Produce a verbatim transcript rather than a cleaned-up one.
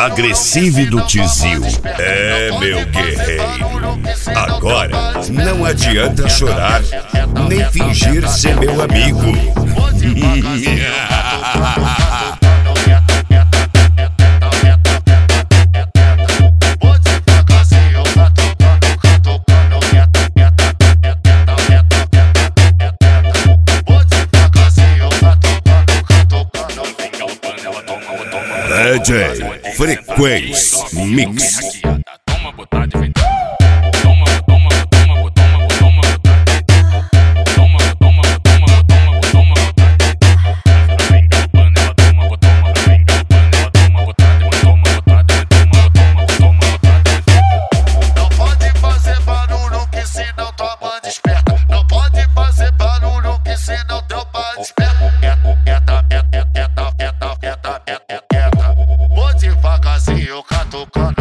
agressivo do Tizil. É, meu guerreiro. Agora não adianta chorar, nem fingir ser meu amigo. D J Frequência Mix. Devagarzinho, catucando.